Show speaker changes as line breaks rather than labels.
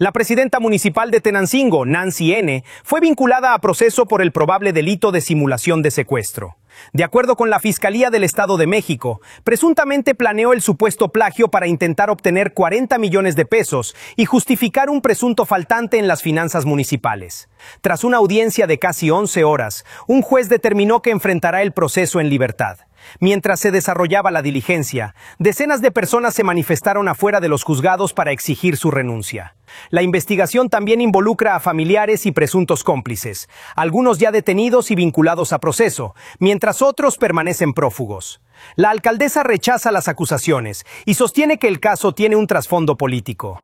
La presidenta municipal de Tenancingo, Nancy N., fue vinculada a proceso por el probable delito de simulación de secuestro. De acuerdo con la Fiscalía del Estado de México, presuntamente planeó el supuesto plagio para intentar obtener 40 millones de pesos y justificar un presunto faltante en las finanzas municipales. Tras una audiencia de casi 11 horas, un juez determinó que enfrentará el proceso en libertad. Mientras se desarrollaba la diligencia, decenas de personas se manifestaron afuera de los juzgados para exigir su renuncia. La investigación también involucra a familiares y presuntos cómplices, algunos ya detenidos y vinculados a proceso, mientras otros permanecen prófugos. La alcaldesa rechaza las acusaciones y sostiene que el caso tiene un trasfondo político.